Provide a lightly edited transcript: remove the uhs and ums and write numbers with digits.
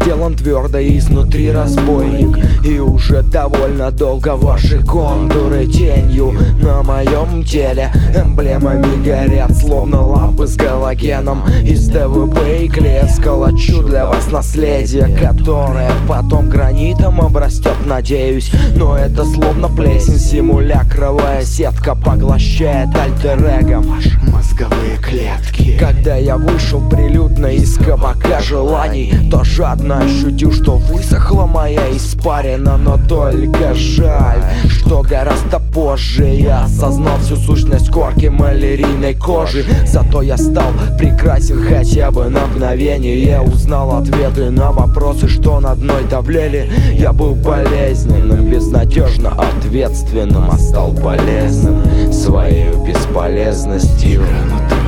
сделан твердо изнутри разбойник. И уже довольно долго ваши контуры тенью на моем теле эмблемами горят, словно лампы с галогеном из ДВП и клея. Сколочу для вас наследие, которое потом гранитом обрастет, надеюсь. Но это словно плесень, симулякровая сетка поглощает альтер-эго ваши мозговые клетки. Когда я вышел прилюдно из кабака желаний, то жадно ощутил, что высохла моя испарина. Но только жаль, что гораздо позже я осознал всю сущность корки малярийной кожи. Зато я стал прекрасен хотя бы на мгновение. Я узнал ответы на вопросы, что над мной давлели. Я был болезненным, безнадежно ответственным, а стал полезным своей бесполезностью.